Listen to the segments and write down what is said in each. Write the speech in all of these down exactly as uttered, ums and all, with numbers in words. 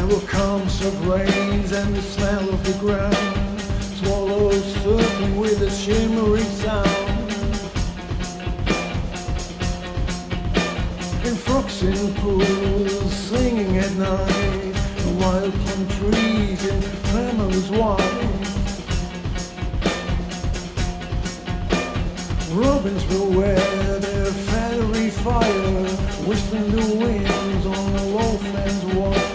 will come soft rains and the smell of the ground, swallows circling with a shimmering sound. And frogs in pools singing at night, wild plum trees in tremors white. Robins will wear their feathery fire, whistling the winds on the low fence wire.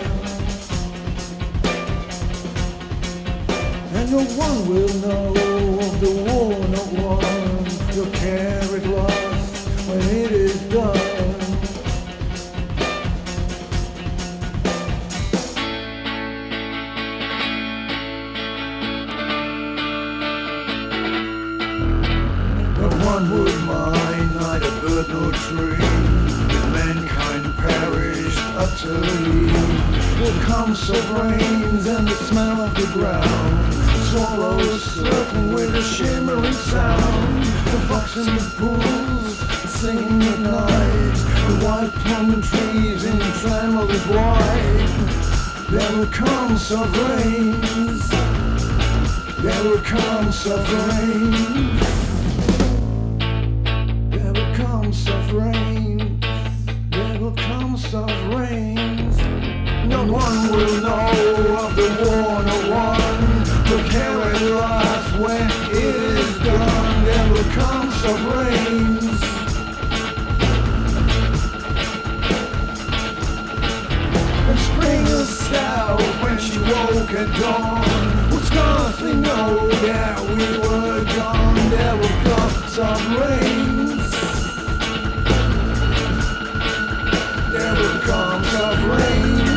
And no one will know of the war, not one will care it lost when it is done. One would mind neither bird nor tree, if mankind perished utterly. Will come soft rains and the smell of the ground, swallows circling with a shimmering sound. The fox in the pools singing at night, the white plum trees in tremors white. There will come soft rains, there will come soft rains. Soft rains, there will come soft rains. No one will know of the war, no one will care at last when it is done. There will come soft rains. And spring herself when she woke at dawn would scarcely know that we were gone. There will come soft rains. There will come soft rains.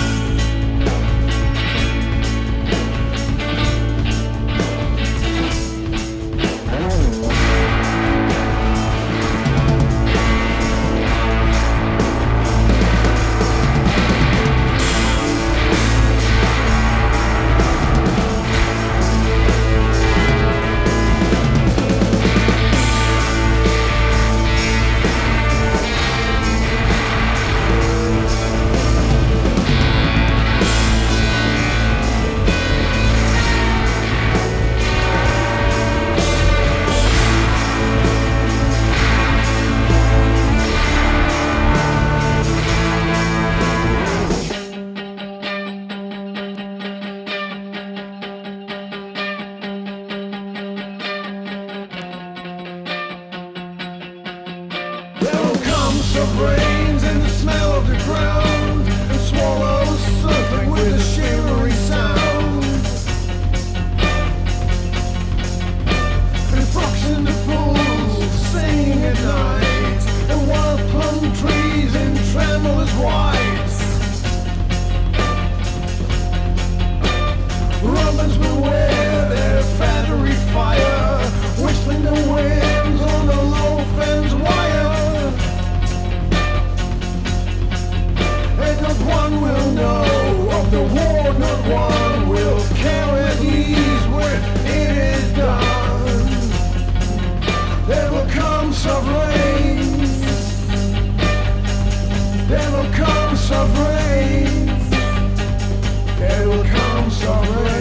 Soft rains and the smell of the ground, and swallows circling with a shimmering sound. And frogs in the pools singing at night, and wild plum trees in tremors white. Robins will wear their feathery fire, whistling the winds on the low fence wire. Not one will know of the war, not one will care at ease when it is done. There will come soft rains, there will come soft rains, there will come soft rains.